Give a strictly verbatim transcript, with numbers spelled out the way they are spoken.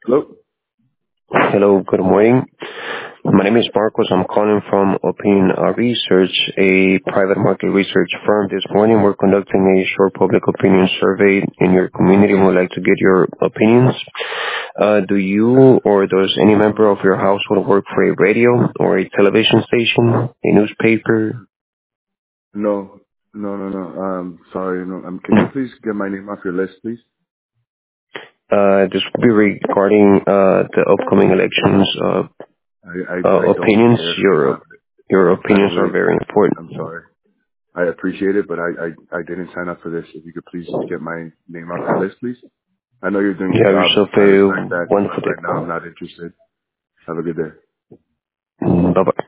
Hello? Hello, good morning. My name is Marcos. I'm calling from Opinion uh, Research, a private market research firm. This morning, we're conducting a short public opinion survey in your community. We would like to get your opinions. Uh, do you or does any member of your household work for a radio or a television station, a newspaper? No, no, no, no. Um, sorry. No. Um, can you please get my name off your list, please? Uh, this will be regarding uh, the upcoming elections. Uh, I, I, I uh, don't opinions. care. Your Um, your I opinions don't are really very care. important. I'm sorry. I appreciate it, but I, I, I didn't sign up for this. If you could please get my name off your list, please. I know you're doing You your have job. yourself I respect a that, but wonderful right now I'm day. not interested. Have a good day. Bye bye.